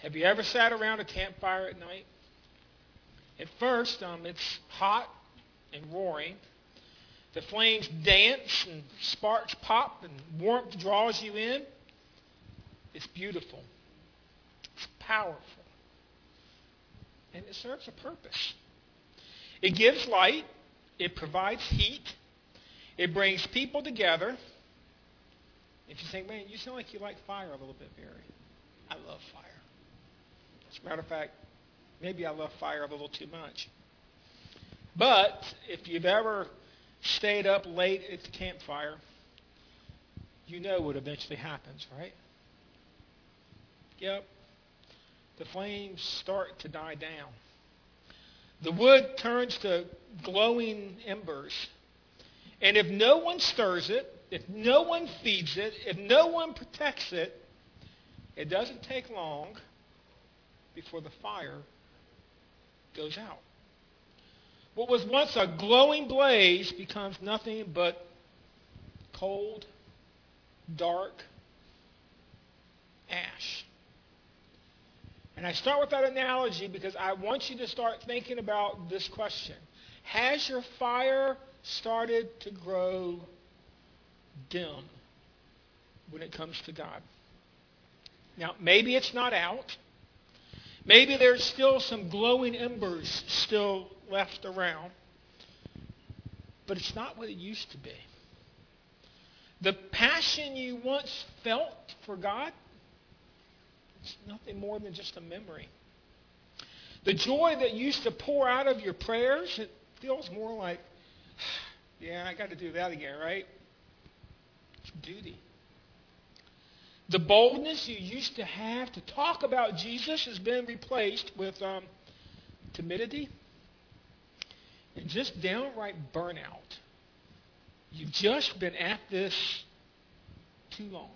Have you ever sat around a campfire at night? At first, it's hot and roaring. The flames dance and sparks pop and warmth draws you in. It's beautiful. It's powerful. And it serves a purpose. It gives light. It provides heat. It brings people together. If you think, man, you sound like you like fire a little bit, Barry. I love fire. As a matter of fact, maybe I love fire a little too much. But if you've ever stayed up late at the campfire, you know what eventually happens, right? Yep. The flames start to die down. The wood turns to glowing embers. And if no one stirs it, if no one feeds it, if no one protects it, it doesn't take long before the fire goes out. What was once a glowing blaze becomes nothing but cold, dark ash. And I start with that analogy because I want you to start thinking about this question. Has your fire started to grow dim when it comes to God? Now, maybe it's not out. Maybe there's still some glowing embers still left around. But it's not what it used to be. The passion you once felt for God, it's nothing more than just a memory. The joy that used to pour out of your prayers, it feels more like, yeah, I got to do that again, right? It's duty. The boldness you used to have to talk about Jesus has been replaced with timidity and just downright burnout. You've just been at this too long.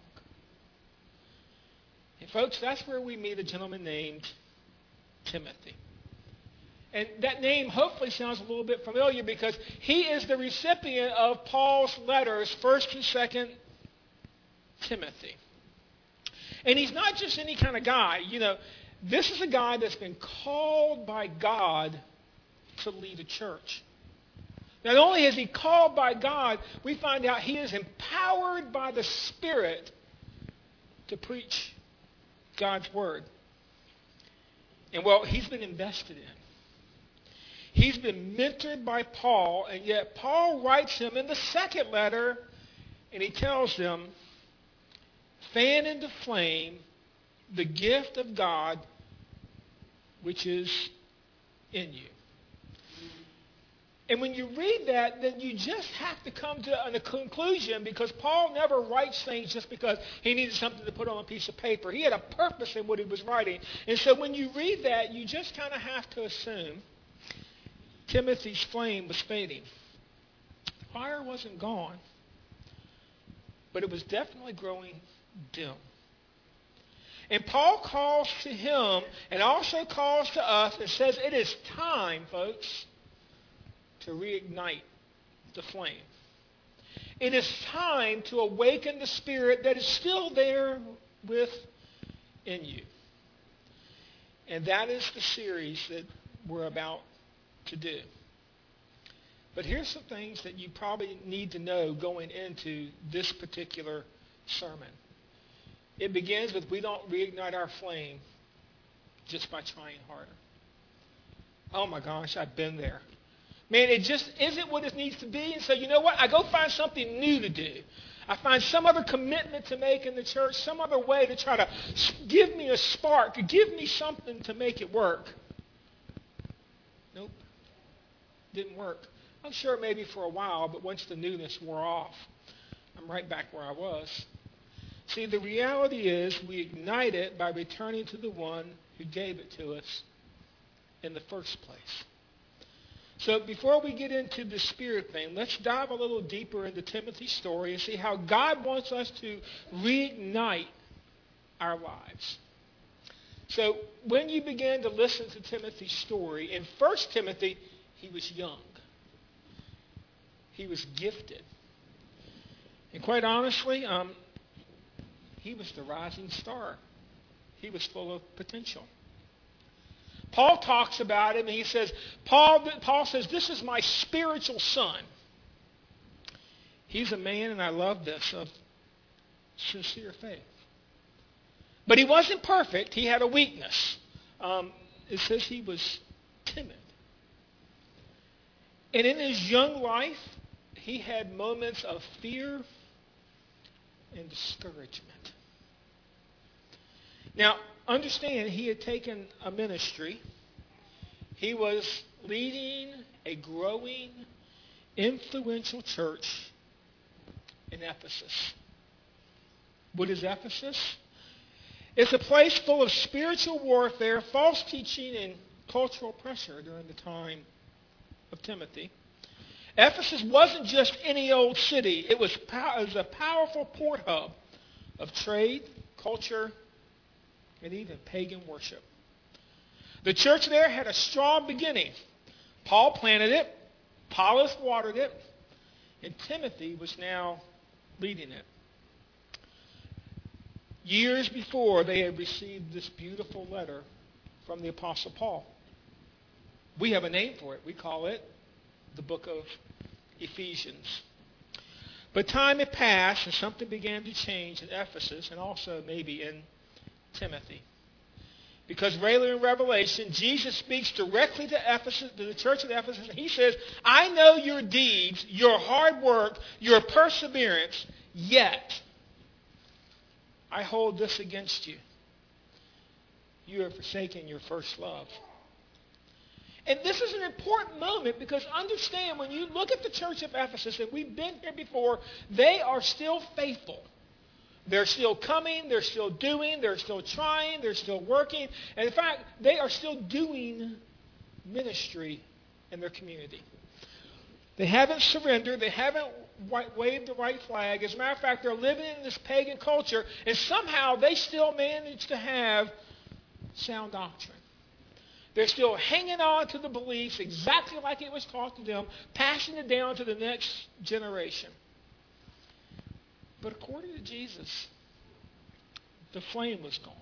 And folks, that's where we meet a gentleman named Timothy. And that name hopefully sounds a little bit familiar because he is the recipient of Paul's letters, 1st and 2nd Timothy. And he's not just any kind of guy. You know, this is a guy that's been called by God to lead a church. Not only is he called by God, we find out he is empowered by the Spirit to preach God's Word. And well, he's been invested in. He's been mentored by Paul, and yet Paul writes him in the second letter, and he tells them, fan into flame the gift of God which is in you. And when you read that, then you just have to come to a conclusion because Paul never writes things just because he needed something to put on a piece of paper. He had a purpose in what he was writing. And so when you read that, you just kind of have to assume Timothy's flame was fading. Fire wasn't gone, but it was definitely growing dim. And Paul calls to him and also calls to us and says it is time, folks, to reignite the flame. It is time to awaken the spirit that is still there within you. And that is the series that we're about to do. But here's some things that you probably need to know going into this particular sermon. It begins with we don't reignite our flame just by trying harder. Oh my gosh, I've been there. Man, it just isn't what it needs to be. And so you know what? I go find something new to do. I find some other commitment to make in the church, some other way to try to give me a spark, give me something to make it work. Nope. Didn't work. I'm sure maybe for a while, but once the newness wore off, I'm right back where I was. See, the reality is we ignite it by returning to the one who gave it to us in the first place. So before we get into the spirit thing, let's dive a little deeper into Timothy's story and see how God wants us to reignite our lives. So when you begin to listen to Timothy's story, in 1 Timothy, he was young. He was gifted. And quite honestly, he was the rising star. he was full of potential. Paul talks about him, and he says, Paul says, this is my spiritual son. He's a man, and I love this, of sincere faith. But he wasn't perfect. He had a weakness. It says he was timid. And in his young life, he had moments of fear and discouragement. Now, understand, he had taken a ministry. He was leading a growing, influential church in Ephesus. What is Ephesus? It's a place full of spiritual warfare, false teaching, and cultural pressure during the time of Timothy. Ephesus wasn't just any old city. It was a powerful port hub of trade, culture, and even pagan worship. The church there had a strong beginning. Paul planted it, Apollos watered it, and Timothy was now leading it. Years before, they had received this beautiful letter from the Apostle Paul. We have a name for it. We call it the book of Ephesians. But time had passed, and something began to change in Ephesus and also maybe in Timothy. Because later in Revelation, Jesus speaks directly to Ephesus, to the church of Ephesus, and he says, I know your deeds, your hard work, your perseverance, yet I hold this against you. You have forsaken your first love. And this is an important moment because understand, when you look at the church of Ephesus, and we've been here before, they are still faithful. They're still coming, they're still doing, they're still trying, they're still working. And in fact, they are still doing ministry in their community. They haven't surrendered. They haven't waved the right flag. As a matter of fact, they're living in this pagan culture, and somehow they still manage to have sound doctrine. They're still hanging on to the beliefs exactly like it was taught to them, passing it down to the next generation. But according to Jesus, the flame was gone.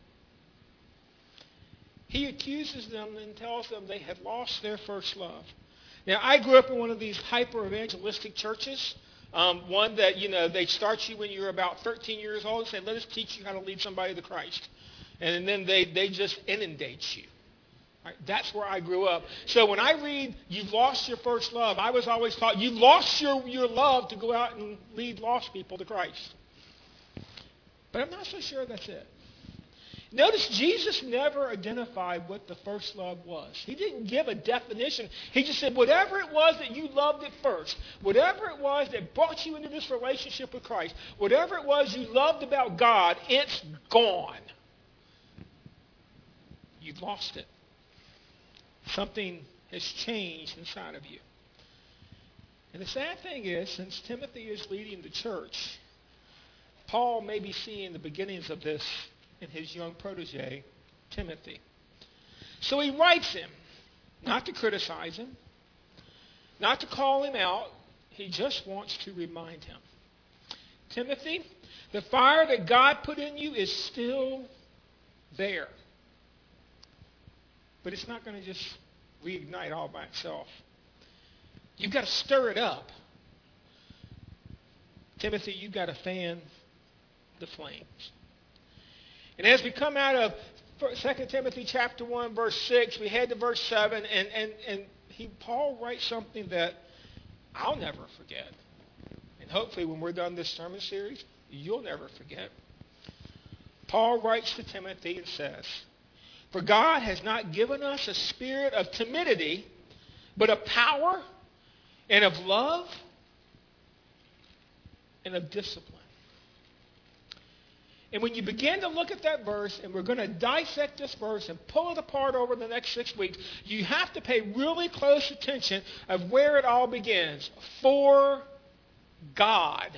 He accuses them and tells them they had lost their first love. Now, I grew up in one of these hyper-evangelistic churches, one that, they start you when you're about 13 years old and say, let us teach you how to lead somebody to Christ. And then they just inundate you. Right? That's where I grew up. So when I read, you've lost your first love, I was always taught, you've lost your love to go out and lead lost people to Christ. But I'm not so sure that's it. Notice Jesus never identified what the first love was. He didn't give a definition. He just said, whatever it was that you loved at first, whatever it was that brought you into this relationship with Christ, whatever it was you loved about God, it's gone. You've lost it. Something has changed inside of you. And the sad thing is, since Timothy is leading the church, Paul may be seeing the beginnings of this in his young protege, Timothy. So he writes him, not to criticize him, not to call him out. He just wants to remind him. Timothy, the fire that God put in you is still there. But it's not going to just reignite all by itself. You've got to stir it up. Timothy, you've got to fan the flames. And as we come out of 2 Timothy chapter 1, verse 6, we head to verse 7, and Paul writes something that I'll never forget. And hopefully when we're done this sermon series, you'll never forget. Paul writes to Timothy and says, for God has not given us a spirit of timidity, but of power and of love and of discipline. And when you begin to look at that verse, and we're going to dissect this verse and pull it apart over the next 6 weeks, you have to pay really close attention of where it all begins. For God.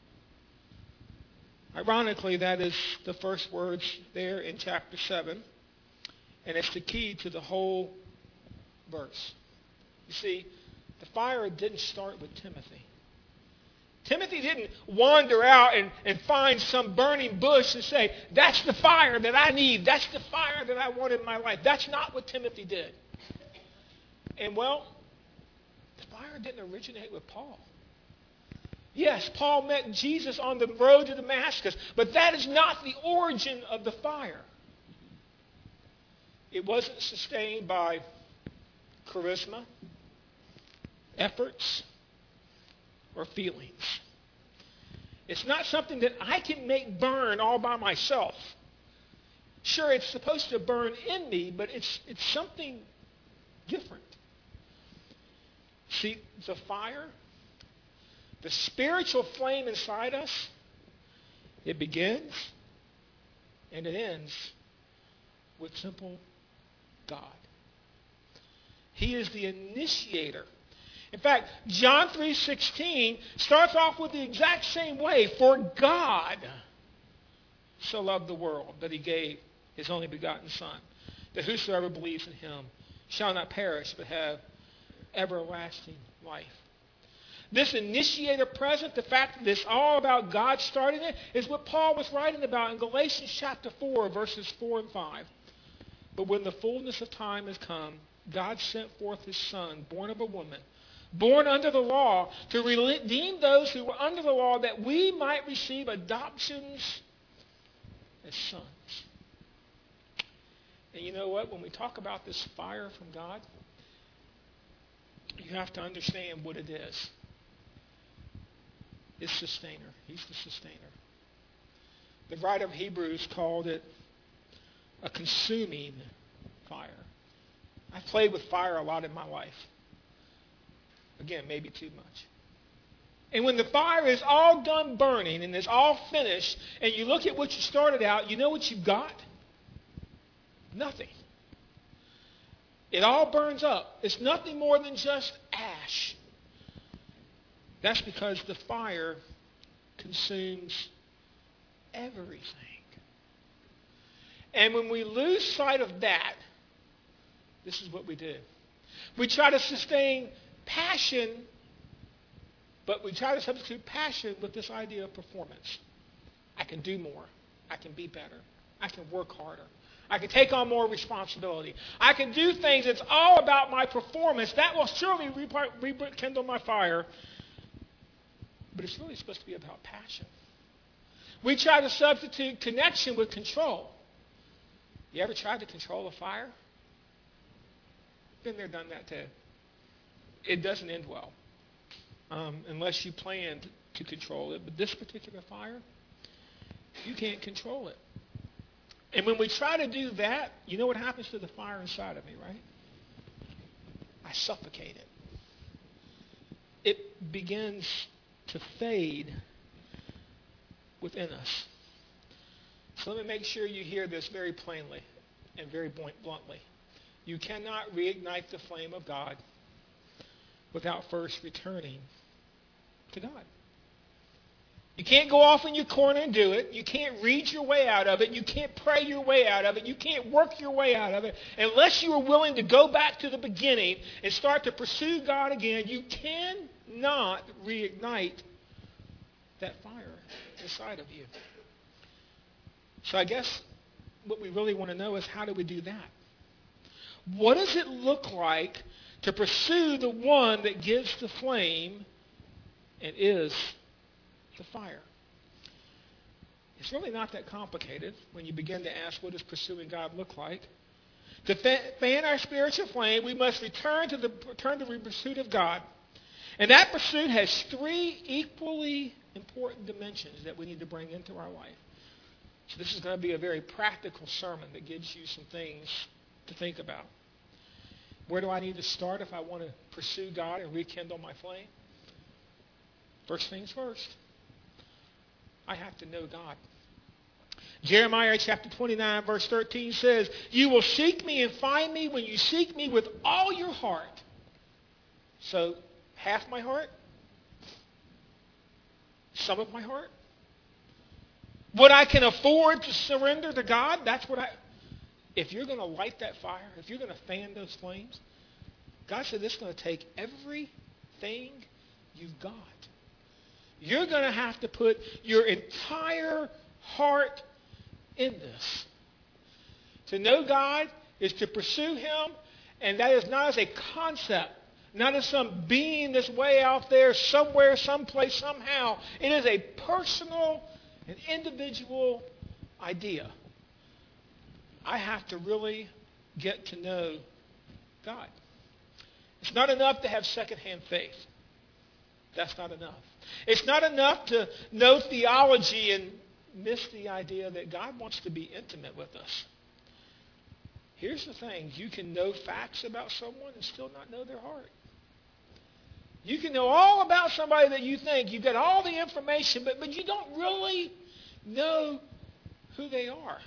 Ironically, that is the first words there in chapter 7. And it's the key to the whole verse. You see, the fire didn't start with Timothy. Timothy didn't wander out and find some burning bush and say, that's the fire that I need. That's the fire that I want in my life. That's not what Timothy did. And well, the fire didn't originate with Paul. Yes, Paul met Jesus on the road to Damascus, but that is not the origin of the fire. It wasn't sustained by charisma, efforts, or feelings. It's not something that I can make burn all by myself. Sure, it's supposed to burn in me, but it's something different. See, the fire, the spiritual flame inside us, it begins and it ends with simple God. He is the initiator. In fact, John 3:16 starts off with the exact same way. For God so loved the world that he gave his only begotten Son, that whosoever believes in him shall not perish but have everlasting life. This initiator present, the fact that it's all about God starting it, is what Paul was writing about in Galatians chapter 4, verses 4 and 5. But when the fullness of time has come, God sent forth his Son, born of a woman, born under the law, to redeem those who were under the law, that we might receive adoptions as sons. And you know what? When we talk about this fire from God, you have to understand what it is. It's sustainer. He's the sustainer. The writer of Hebrews called it a consuming fire. I've played with fire a lot in my life. Again, maybe too much. And when the fire is all done burning and it's all finished, and you look at what you started out, you know what you've got? Nothing. It all burns up. It's nothing more than just ash. That's because the fire consumes everything. And when we lose sight of that, this is what we do. We try to sustain passion, but we try to substitute passion with this idea of performance. I can do more. I can be better. I can work harder. I can take on more responsibility. I can do things that's all about my performance. That will surely rekindle my fire. But it's really supposed to be about passion. We try to substitute connection with control. You ever tried to control a fire? Been there, done that too. It doesn't end well unless you plan to control it. But this particular fire, you can't control it. And when we try to do that, you know what happens to the fire inside of me, right? I suffocate it. It begins to fade within us. So let me make sure you hear this very plainly and very bluntly. You cannot reignite the flame of God without first returning to God. You can't go off in your corner and do it. You can't read your way out of it. You can't pray your way out of it. You can't work your way out of it. Unless you are willing to go back to the beginning and start to pursue God again, you cannot reignite that fire inside of you. So I guess what we really want to know is, how do we do that? What does it look like to pursue the one that gives the flame and is the fire? It's really not that complicated when you begin to ask, what does pursuing God look like? To fan our spiritual flame, we must return to the pursuit of God. And that pursuit has three equally important dimensions that we need to bring into our life. So this is going to be a very practical sermon that gives you some things to think about. Where do I need to start if I want to pursue God and rekindle my flame? First things first. I have to know God. Jeremiah chapter 29 verse 13 says, "You will seek me and find me when you seek me with all your heart." So, half my heart? Some of my heart? What I can afford to surrender to God, that's what if you're going to light that fire, if you're going to fan those flames, God said it's going to take everything you've got. You're going to have to put your entire heart in this. To know God is to pursue Him, and that is not as a concept, not as some being that's way out there somewhere, someplace, somehow. It is a personal and individual idea. I have to really get to know God. It's not enough to have secondhand faith. That's not enough. It's not enough to know theology and miss the idea that God wants to be intimate with us. Here's the thing. You can know facts about someone and still not know their heart. You can know all about somebody that you think. You've got all the information, but you don't really know who they are.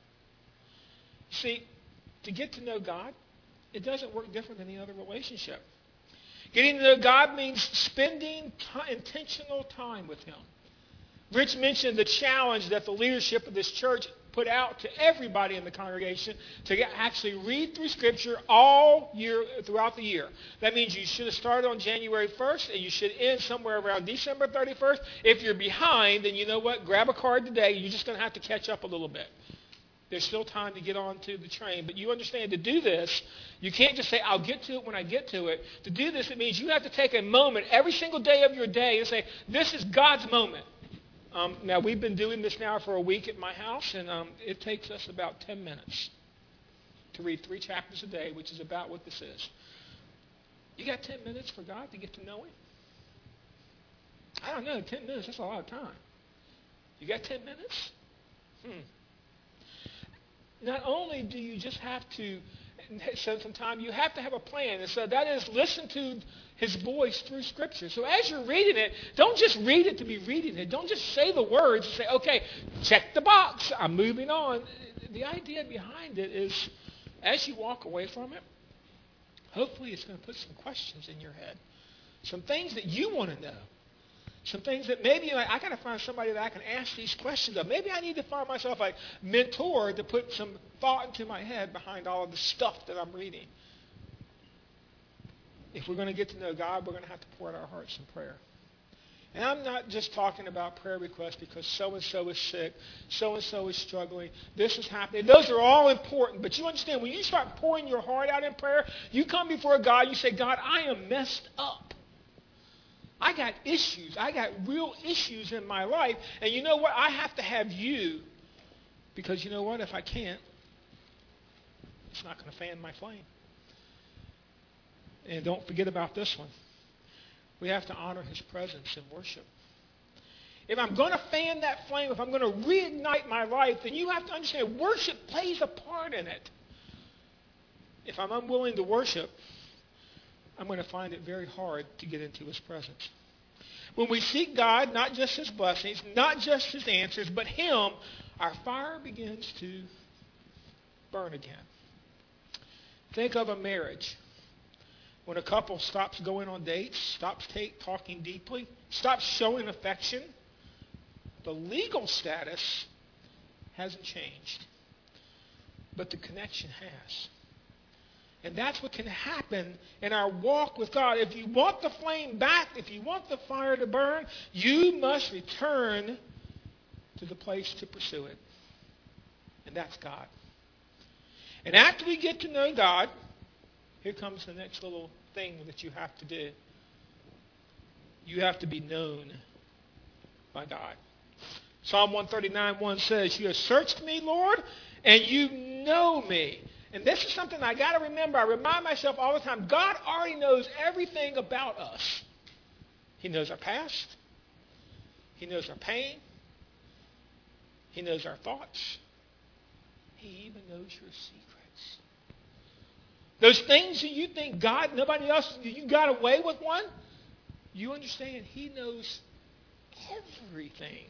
See, to get to know God, it doesn't work different than any other relationship. Getting to know God means spending intentional time with Him. Rich mentioned the challenge that the leadership of this church put out to everybody in the congregation to actually read through Scripture all year, throughout the year. That means you should have started on January 1st and you should end somewhere around December 31st. If you're behind, then you know what? Grab a card today. You're just going to have to catch up a little bit. There's still time to get onto the train. But you understand, to do this, you can't just say, I'll get to it when I get to it. To do this, it means you have to take a moment every single day of your day and say, this is God's moment. Now, we've been doing this now for a week at my house, and it takes us about 10 minutes to read 3 chapters a day, which is about what this is. You got 10 minutes for God to get to know Him? I don't know, 10 minutes, that's a lot of time. You got 10 minutes? Not only do you just have to spend some time, you have to have a plan. And so that is, listen to His voice through Scripture. So as you're reading it, don't just read it to be reading it. Don't just say the words and say, okay, check the box, I'm moving on. The idea behind it is, as you walk away from it, hopefully it's going to put some questions in your head. Some things that you want to know. Some things that maybe you're like, I got to find somebody that I can ask these questions of. Maybe I need to find myself a mentor to put some thought into my head behind all of the stuff that I'm reading. If we're going to get to know God, we're going to have to pour out our hearts in prayer. And I'm not just talking about prayer requests because so-and-so is sick, so-and-so is struggling, this is happening. Those are all important. But you understand, when you start pouring your heart out in prayer, you come before God, you say, God, I am messed up. I got issues. I got real issues in my life. And you know what? I have to have you. Because you know what? If I can't, it's not going to fan my flame. And don't forget about this one. We have to honor His presence in worship. If I'm going to fan that flame, if I'm going to reignite my life, then you have to understand worship plays a part in it. If I'm unwilling to worship, I'm going to find it very hard to get into His presence. When we seek God, not just His blessings, not just His answers, but Him, our fire begins to burn again. Think of a marriage. When a couple stops going on dates, stops talking deeply, stops showing affection, the legal status hasn't changed, but the connection has. And that's what can happen in our walk with God. If you want the flame back, if you want the fire to burn, you must return to the place to pursue it. And that's God. And after we get to know God, here comes the next little thing that you have to do. You have to be known by God. Psalm 139:1 says, you have searched me, Lord, and you know me. And this is something I got to remember. I remind myself all the time. God already knows everything about us. He knows our past. He knows our pain. He knows our thoughts. He even knows your secrets. Those things that you think God, nobody else, you got away with one, you understand He knows everything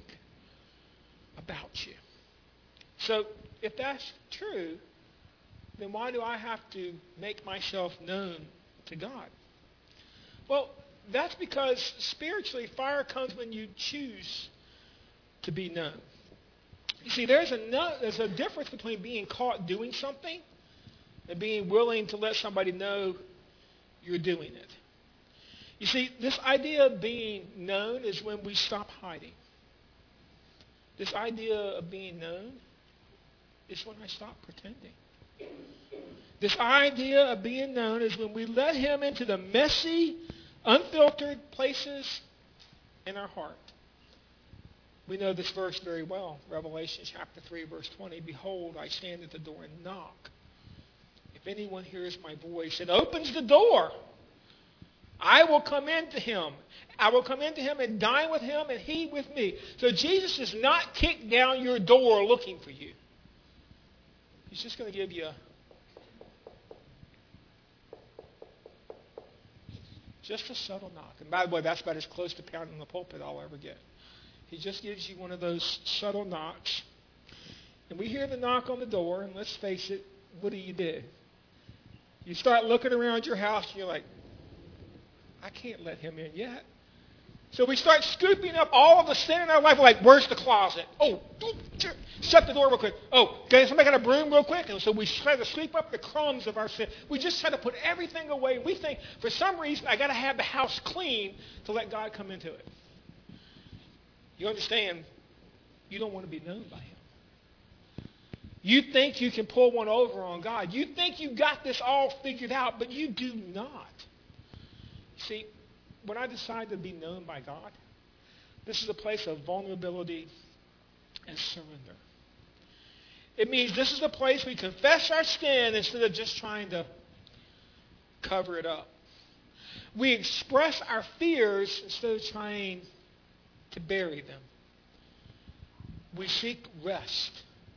about you. So if that's true, then why do I have to make myself known to God? Well, that's because spiritually, fire comes when you choose to be known. You see, there's a difference between being caught doing something and being willing to let somebody know you're doing it. You see, this idea of being known is when we stop hiding. This idea of being known is when I stop pretending. This idea of being known is when we let him into the messy, unfiltered places in our heart. We know this verse very well. Revelation chapter 3, verse 20. Behold, I stand at the door and knock. If anyone hears my voice and opens the door, I will come into him. I will come into him and dine with him and he with me. So Jesus does not kick down your door looking for you. He's just going to give you just a subtle knock. And by the way, that's about as close to pounding the pulpit I'll ever get. He just gives you one of those subtle knocks. And we hear the knock on the door, and let's face it, what do? You start looking around your house, and you're like, I can't let him in yet. So we start scooping up all of the sin in our life. We're like, where's the closet? Oh, shut the door real quick. Oh, okay, somebody got a broom real quick. And so we try to sweep up the crumbs of our sin. We just try to put everything away. We think, for some reason, I got to have the house clean to let God come into it. You understand, you don't want to be known by him. You think you can pull one over on God. You think you got this all figured out, but you do not. See, when I decide to be known by God, this is a place of vulnerability and surrender. It means this is a place we confess our sin instead of just trying to cover it up. We express our fears instead of trying to bury them. We seek rest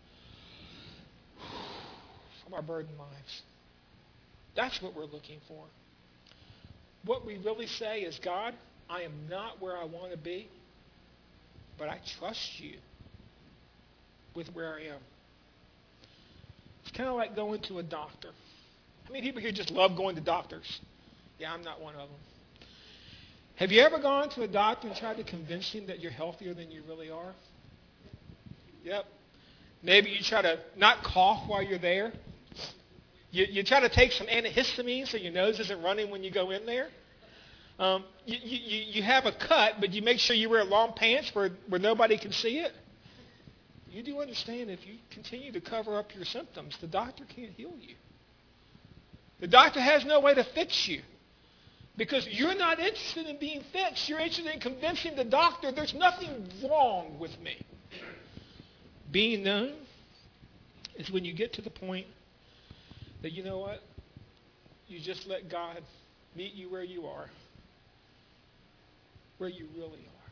from our burdened lives. That's what we're looking for. What we really say is, God, I am not where I want to be, but I trust you with where I am. It's kind of like going to a doctor. How many people here just love going to doctors? Yeah, I'm not one of them. Have you ever gone to a doctor and tried to convince him that you're healthier than you really are? Yep. Maybe you try to not cough while you're there. You try to take some antihistamine so your nose isn't running when you go in there. You have a cut, but you make sure you wear long pants where nobody can see it. You do understand if you continue to cover up your symptoms, the doctor can't heal you. The doctor has no way to fix you. Because you're not interested in being fixed. You're interested in convincing the doctor there's nothing wrong with me. Being known is when you get to the point that, you know what? You just let God meet you where you are. Where you really are.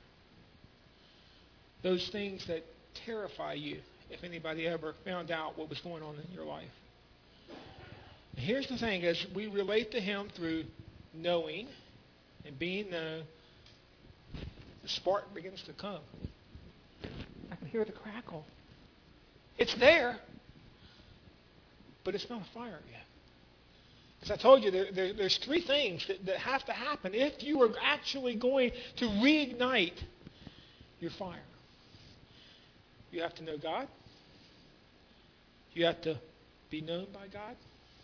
Those things that terrify you, if anybody ever found out what was going on in your life. And here's the thing, as we relate to him through knowing and being known, the spark begins to come. I can hear the crackle. It's there, but it's not a fire yet. As I told you, there's three things that have to happen if you are actually going to reignite your fire. You have to know God. You have to be known by God.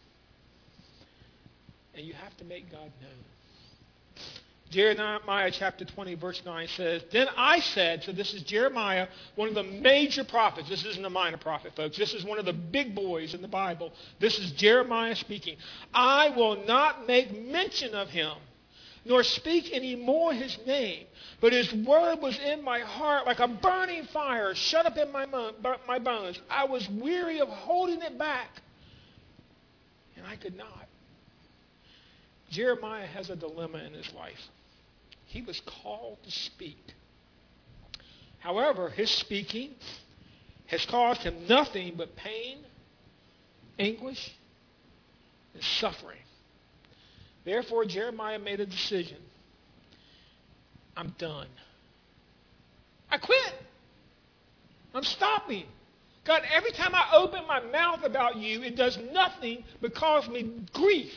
And you have to make God known. Jeremiah chapter 20, verse 9 says, Then I said, so this is Jeremiah, one of the major prophets. This isn't a minor prophet, folks. This is one of the big boys in the Bible. This is Jeremiah speaking. I will not make mention of him, nor speak any more his name. But his word was in my heart like a burning fire, shut up in my bones. I was weary of holding it back, and I could not. Jeremiah has a dilemma in his life. He was called to speak. However, his speaking has caused him nothing but pain, anguish, and suffering. Therefore, Jeremiah made a decision. I'm done. I quit. I'm stopping. God, every time I open my mouth about you, it does nothing but cause me grief.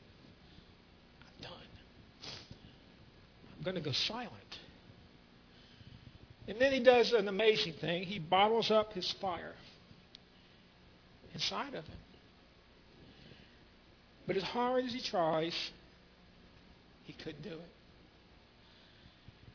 I'm going to go silent. And then he does an amazing thing. He bottles up his fire inside of him. But as hard as he tries, he couldn't do it.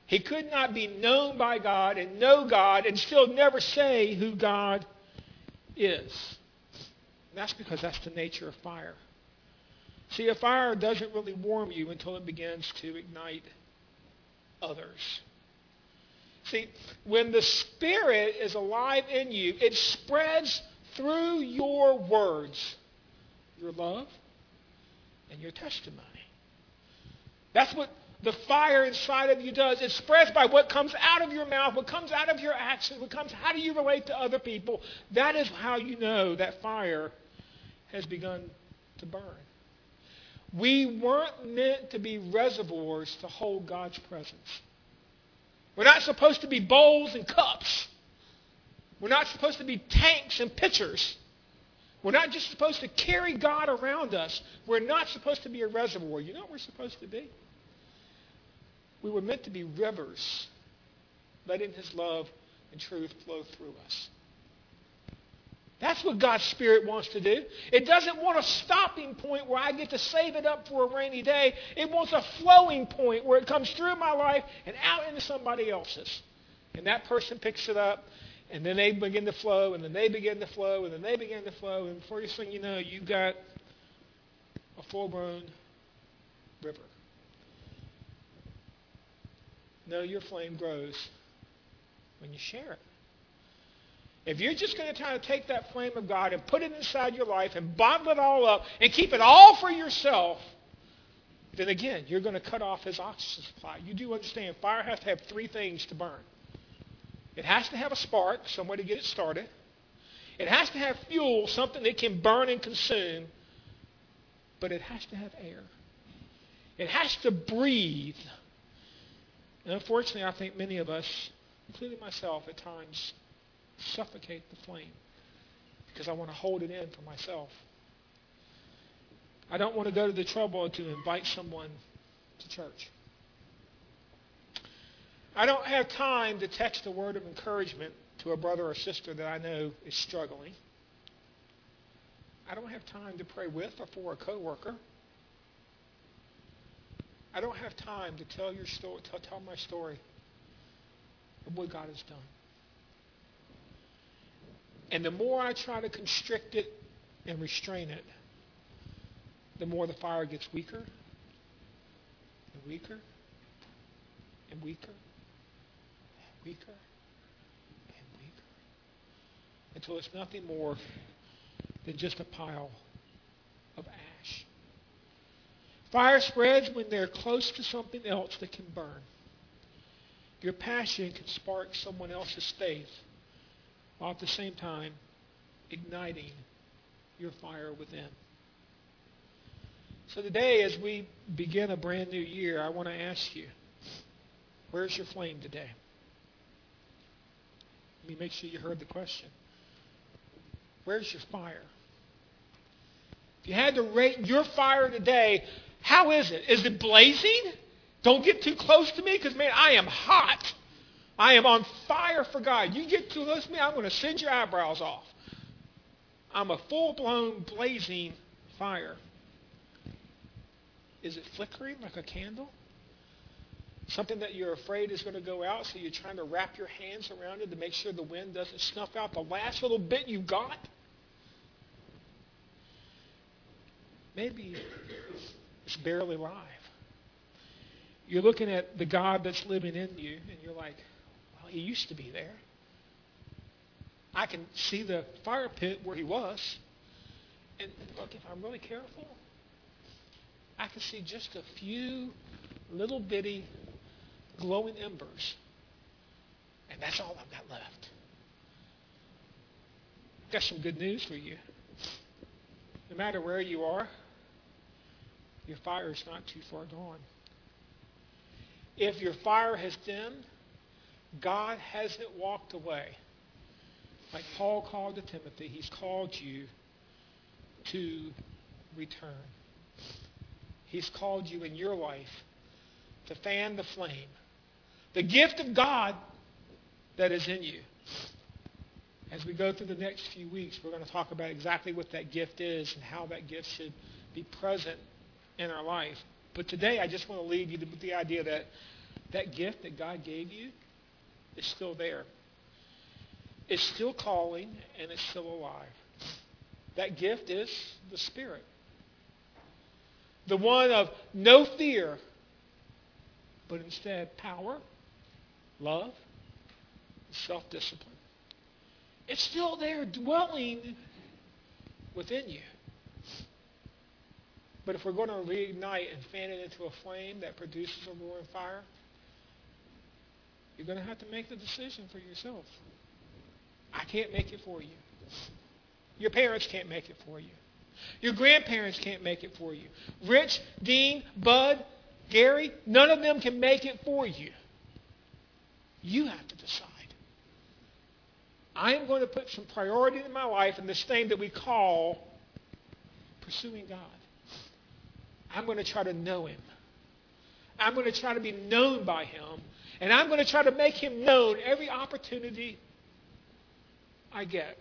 He could not be known by God and know God and still never say who God is. And that's because that's the nature of fire. See, a fire doesn't really warm you until it begins to ignite others. See, when the Spirit is alive in you, it spreads through your words, your love, and your testimony. That's what the fire inside of you does. It spreads by what comes out of your mouth, what comes out of your actions, how do you relate to other people. That is how you know that fire has begun to burn. We weren't meant to be reservoirs to hold God's presence. We're not supposed to be bowls and cups. We're not supposed to be tanks and pitchers. We're not just supposed to carry God around us. We're not supposed to be a reservoir. You know what we're supposed to be? We were meant to be rivers, letting His love and truth flow through us. That's what God's Spirit wants to do. It doesn't want a stopping point where I get to save it up for a rainy day. It wants a flowing point where it comes through my life and out into somebody else's. And that person picks it up, and then they begin to flow, and then they begin to flow, and then they begin to flow. And before you know, you've got a full-grown river. No, your flame grows when you share it. If you're just going to try to take that flame of God and put it inside your life and bottle it all up and keep it all for yourself, then again, you're going to cut off His oxygen supply. You do understand fire has to have three things to burn. It has to have a spark, somewhere to get it started. It has to have fuel, something that can burn and consume. But it has to have air. It has to breathe. And unfortunately, I think many of us, including myself at times, suffocate the flame because I want to hold it in for myself. I don't want to go to the trouble to invite someone to church. I don't have time to text a word of encouragement to a brother or sister that I know is struggling. I don't have time to pray with or for a coworker. I don't have time to tell your story, tell my story of what God has done. And the more I try to constrict it and restrain it, the more the fire gets weaker and weaker and weaker and weaker and weaker until it's nothing more than just a pile of ash. Fire spreads when they're close to something else that can burn. Your passion can spark someone else's faith, while at the same time igniting your fire within. So today, as we begin a brand new year, I want to ask you, where's your flame today? Let me make sure you heard the question. Where's your fire? If you had to rate your fire today, how is it? Is it blazing? Don't get too close to me because, man, I am hot. I am on fire for God. You get too close to me, I'm going to send your eyebrows off. I'm a full-blown blazing fire. Is it flickering like a candle? Something that you're afraid is going to go out, so you're trying to wrap your hands around it to make sure the wind doesn't snuff out the last little bit you got? Maybe it's barely alive. You're looking at the God that's living in you, and you're like, well, He used to be there. I can see the fire pit where He was. And look, if I'm really careful, I can see just a few little bitty glowing embers. And that's all I've got left. I've got some good news for you. No matter where you are, your fire is not too far gone. If your fire has dimmed, God hasn't walked away. Like Paul called to Timothy, He's called you to return. He's called you in your life to fan the flame. The gift of God that is in you. As we go through the next few weeks, we're going to talk about exactly what that gift is and how that gift should be present in our life. But today, I just want to leave you with the idea that that gift that God gave you is still there. It's still calling, and it's still alive. That gift is the Spirit. The one of no fear, but instead power, love, self-discipline. It's still there dwelling within you. But if we're going to reignite and fan it into a flame that produces a roaring fire, you're going to have to make the decision for yourself. I can't make it for you. Your parents can't make it for you. Your grandparents can't make it for you. Rich, Dean, Bud, Gary, none of them can make it for you. You have to decide. I am going to put some priority in my life in this thing that we call pursuing God. I'm going to try to know Him. I'm going to try to be known by Him. And I'm going to try to make Him known every opportunity I get.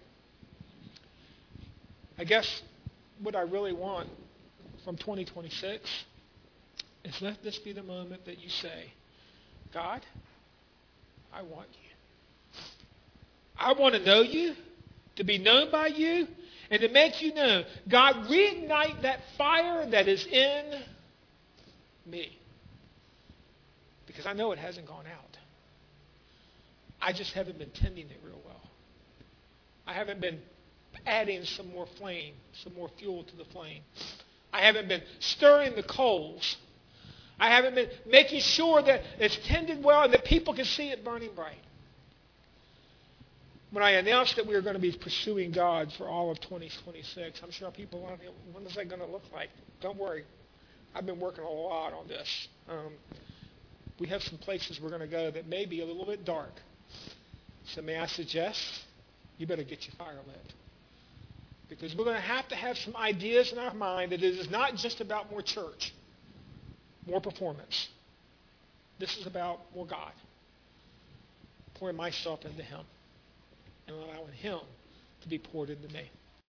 I guess what I really want from 2026 is let this be the moment that you say, God, I want you. I want to know you, to be known by you, and to make you known. God, reignite that fire that is in me. Because I know it hasn't gone out. I just haven't been tending it real well. I haven't been adding some more flame, some more fuel to the flame. I haven't been stirring the coals. I haven't been making sure that it's tended well and that people can see it burning bright. When I announced that we were going to be pursuing God for all of 2026, I'm sure people want to know, what is that going to look like? Don't worry. I've been working a lot on this. We have some places we're going to go that may be a little bit dark. So may I suggest you better get your fire lit. Because we're going to have some ideas in our mind that it is not just about more church, more performance. This is about more God. Pouring myself into Him and allowing Him to be poured into me.